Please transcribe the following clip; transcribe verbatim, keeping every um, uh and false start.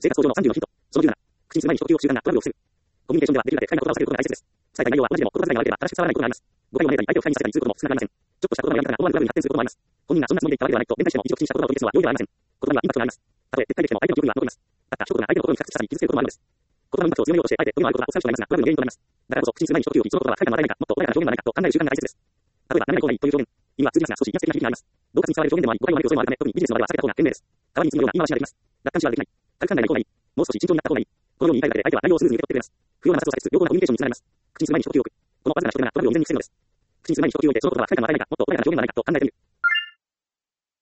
生活向上のさんじゅうのヒント。そのじゅうなな、口にする前に一呼吸を習慣がトラブルを防ぐ。コミュニケーションではできるだけ不快な言葉を避けることが大切です。伝えたい内容は同じでも言葉遣いが悪ければ正しく伝わらないことがあります。誤解を招いたり相手を不快にさせたりすることも少なくありません。ちょっとした言葉のやり方が思わぬトラブルに発展することもあります。本人がそんなつもりで言ったわけではないと弁解しても一度口にした言葉を取り消すのは良いではありません。言葉にはインパクトがあります。たとえ撤回できても相手の記憶には残ります。たった一言が相手の心に深く刺さり傷つけることもあるのです。言葉のインパクトを強めようとしてあえて取り回ることが抑える人がいますが、トラブルの原因となります。だからこそ口にする前に一呼吸を置き、その言葉は不快感を与えないか、もっと穏やかな表現がないかと考える習慣が大切です。例えば、舐めない方がいいという表現。意味は通じますが少し威圧的な響きがあります。恫喝に伝わる表現でもあり、誤解を招く恐れもあるため、特にビジネスの場では避けた方が賢明です。代わりに次のような言い回しができます。楽観視はできない。体育館内で行為がいい。もう少し慎重になった方がいい。このように言いたいだけで相手は内容をスムーズに受け取ってくれます。不要な摩擦を避けつつ、良好なコミュニケーションにつながります。口にする前に一呼吸を置く。このわずかな一言がトラブルを未然に防ぐのです。口にする前に一呼吸を置いて、その言葉は不快感を与えないか、もっと穏やかな表現がないかと考えてみる。